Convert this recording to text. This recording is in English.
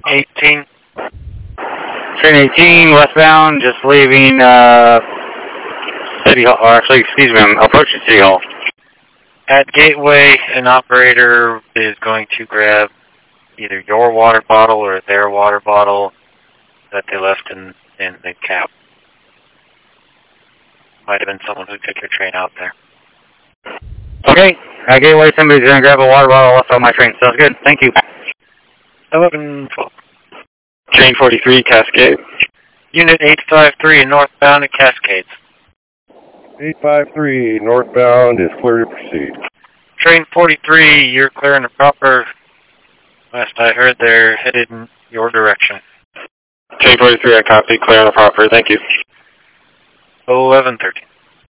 18. Train 18, westbound, just leaving City Hall, or actually, excuse me, I'm approaching City Hall. At Gateway, an operator is going to grab either your water bottle or their water bottle that they left in the cab. Might have been someone who took your train out there. Okay, at Gateway, somebody's going to grab a water bottle left on my train. Sounds good. Thank you. 11-12. Train 43, Cascade. Unit 853 northbound at Cascades. 853 northbound is clear to proceed. Train 43, you're clearing the proper. Last I heard, they're headed in your direction. Train 43, I copy. Clear on the proper. Thank you. 11-13.